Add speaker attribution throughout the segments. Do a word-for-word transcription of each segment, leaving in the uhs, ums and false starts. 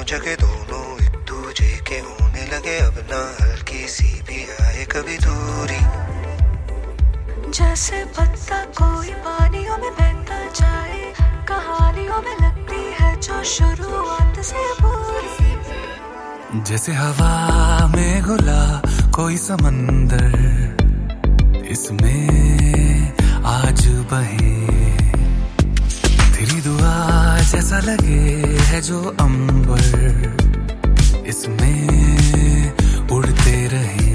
Speaker 1: जगह दोनों एक दूजे के होने लगे, अब ना हल्की सी भी आए कभी दूरी।
Speaker 2: जैसे पत्ता कोई पानियों में बहता जाए, कहानियों में लगती है जो शुरुआत से पूरी।
Speaker 3: जैसे हवा में घुला कोई समंदर, इसमें आज बहे तेरी दुआ जैसा लगे है जो अंबर, इसमें उड़ते रहे।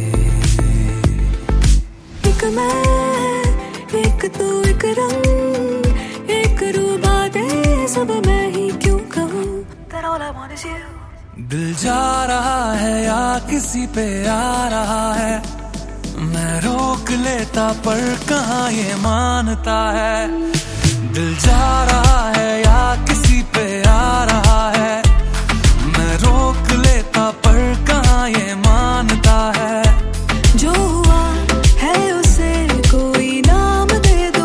Speaker 2: एक मैं, एक तू, एक रंग, एक रूबा दे, सब मैं ही क्यों कहूँ, that all I want is you।
Speaker 3: दिल जा रहा है या किसी पे आ रहा है, मैं रोक लेता पर कहाँ ये मानता है। दिल जा रहा है या किसी पे आ रहा है, मैं रोक लेता पर कहाँ ये मानता है।
Speaker 2: जो हुआ है उसे कोई नाम दे दो,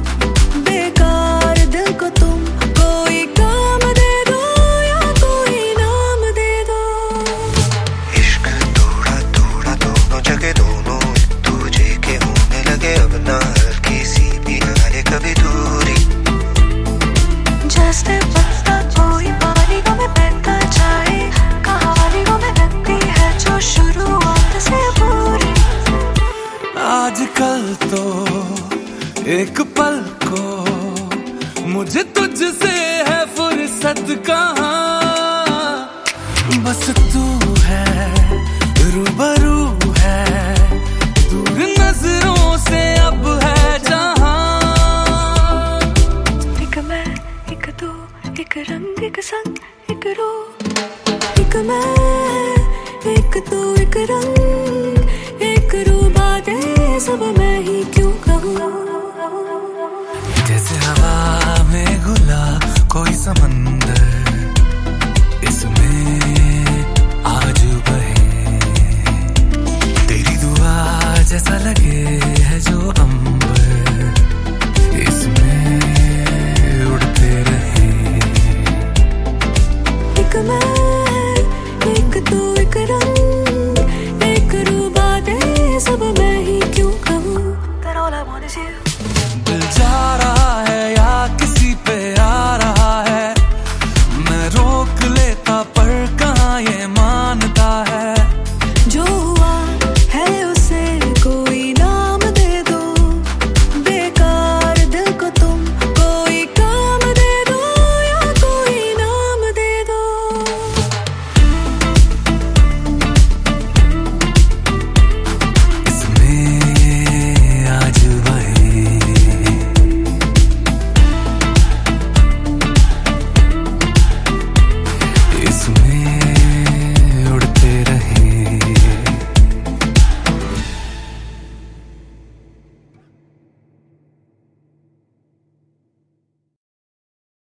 Speaker 2: बेकार दिल को तुम कोई काम दे दो या कोई नाम दे दो।
Speaker 1: इश्क थोड़ा थोड़ा दोनों जगह दोनों एक दूजे के होने लगे, अब ना हल्की सी भी आए कभी दूरी।
Speaker 2: जैसे पत्ता कोई पानियों में बहता जाए, कहानियों में लगती है जो शुरुआत से पूरी।
Speaker 3: आजकल तो एक पल को मुझे तुझसे है फुर्सत कहाँ, बस तू है रूबरू है, दूर नजरों से अब है जहाँ।
Speaker 2: एक मैं, एक तू, एक रंग, एक संग, एक रूह। एक मैं, एक तू, एक रंग, एक रूबा दे, सब मैं ही क्यों कहूँ।
Speaker 3: जैसे हवा में घुला